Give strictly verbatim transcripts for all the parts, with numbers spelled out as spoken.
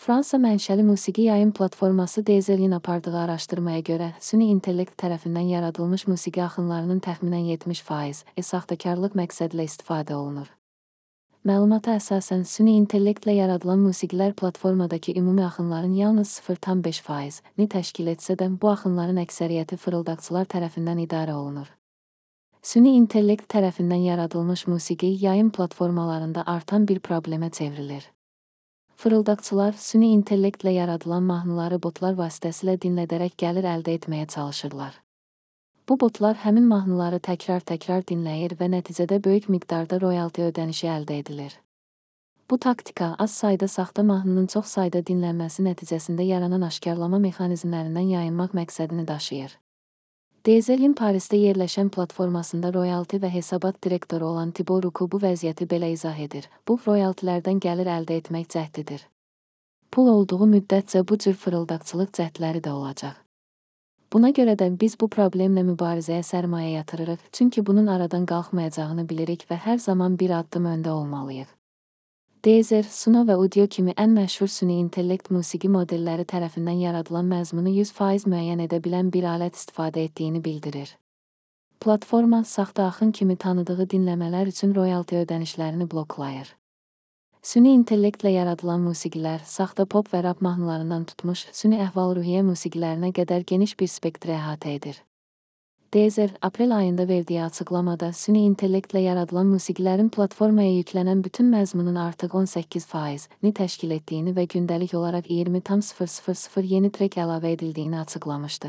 Fransa mənşəli musiqi yayım platforması Deezer-in apardığı araşdırmaya görə, süni intellekt tərəfindən yaradılmış musiqi axınlarının təxminən yetmiş faiz e saxtakarlıq məqsədlə istifadə olunur. Məlumata əsasən, süni intellektlə yaradılan musiqilər platformadakı ümumi axınların yalnız sıfır tam beş faiz-ni təşkil etsə də, bu axınların əksəriyyəti fırıldaqçılar tərəfindən idarə olunur. Süni intellekt tərəfindən yaradılmış musiqi yayım platformalarında artan bir problemə çevrilir. Fırıldaqçılar süni intellektlə yaradılan mahnıları botlar vasitəsilə dinlədərək gəlir əldə etməyə çalışırlar. Bu botlar həmin mahnıları təkrar-təkrar dinləyir və nəticədə böyük miqdarda royalti ödənişi əldə edilir. Bu taktika az sayda saxta mahnının çox sayda dinlənməsi nəticəsində yaranan aşkarlama mexanizmlərindən yayınmaq məqsədini daşıyır. Deezer-in Parisdə yerləşən platformasında royalti və hesabat direktoru olan Thibaut Ruku bu vəziyyəti belə izah edir. Bu, royaltilərdən gəlir əldə etmək cəhdidir. Pul olduğu müddətcə bu cür fırıldaqçılıq cəhdləri də olacaq. Buna görə də biz bu problemlə mübarizəyə sərmayə yatırırıq, çünki bunun aradan qalxmayacağını bilirik və hər zaman bir addım öndə olmalıyıq. Deezer, Suno və Udio kimi ən məşhur süni intellekt musiqi modelləri tərəfindən yaradılan məzmunu yüz faiz müəyyən edə bilən bir alət istifadə etdiyini bildirir. Platforma, saxta axın kimi tanıdığı dinləmələr üçün royalti ödənişlərini bloklayır. Süni intellektlə yaradılan musiqilər, saxta pop və rap mahnılarından tutmuş, süni əhval-ruhiyyə musiqilərinə qədər geniş bir spektri əhatə edir. Deezer, aprel ayında verdiyi açıqlamada süni intellektlə yaradılan musiqilərin platformaya yüklənən bütün məzmunun artıq on səkkiz faiz-ni təşkil etdiyini və gündəlik olaraq iyirmi tam sıfır sıfır sıfır yeni trek əlavə edildiyini açıqlamışdı.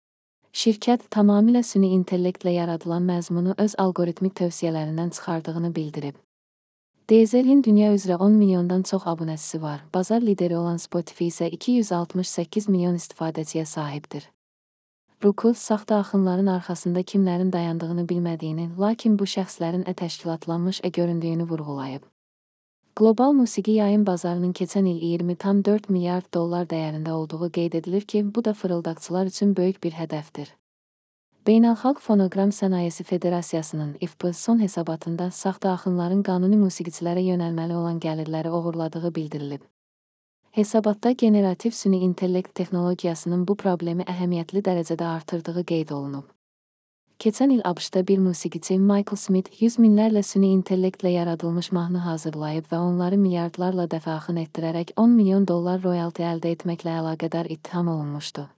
Şirkət tamamilə süni intellektlə yaradılan məzmunu öz algoritmik tövsiyələrindən çıxardığını bildirib. Deezer-in dünya üzrə on milyondan çox abunəçisi var, bazar lideri olan Spotify isə iki yüz altmış səkkiz milyon istifadəçiyə sahibdir. Ruku, saxta axınların arxasında kimlərin dayandığını bilmədiyini, lakin bu şəxslərin ə təşkilatlanmış ə göründüyünü vurğulayıb. Qlobal musiqi yayım bazarının keçən il iyirmi tam dörd milyard dollar dəyərində olduğu qeyd edilir ki, bu da fırıldaqçılar üçün böyük bir hədəfdir. Beynəlxalq Fonoqram Sənayesi Federasiyasının I F P son hesabatında saxta axınların qanuni musiqiçilərə yönəlməli olan gəlirləri oğurladığı bildirilib. Hesabatda generativ süni intellekt texnologiyasının bu problemi əhəmiyyətli dərəcədə artırdığı qeyd olunub. Keçən il ABŞ-da bir musiqiçi Michael Smith yüz minlərlə süni intellektlə yaradılmış mahnı hazırlayıb və onları milyardlarla dəfə axın etdirərək on milyon dollar royalti əldə etməklə əlaqədar ittiham olunmuşdu.